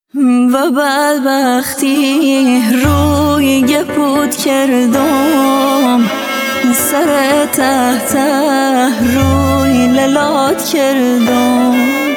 و بدبختی روی گپود کردم، سر ته روی للات کردم،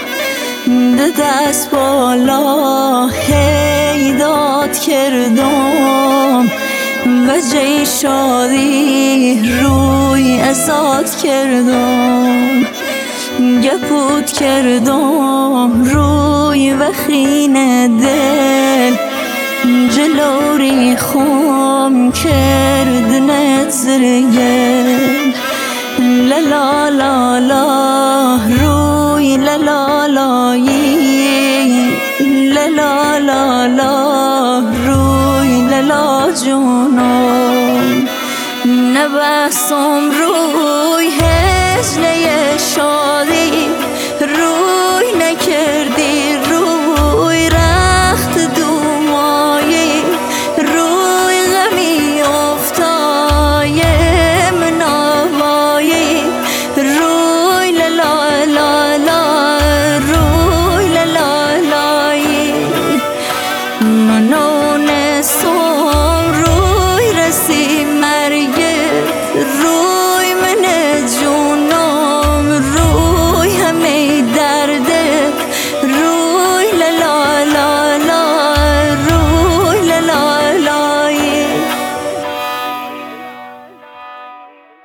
دست بالا هیدات کردم و جای شادی روی اسات کردم، گپود کردم روی وخین دل، جلوری خم کردنت زرگل، للا لا لا روی للا لایی، للا لا لا روی للا جونم، نبستم روی هجله شادی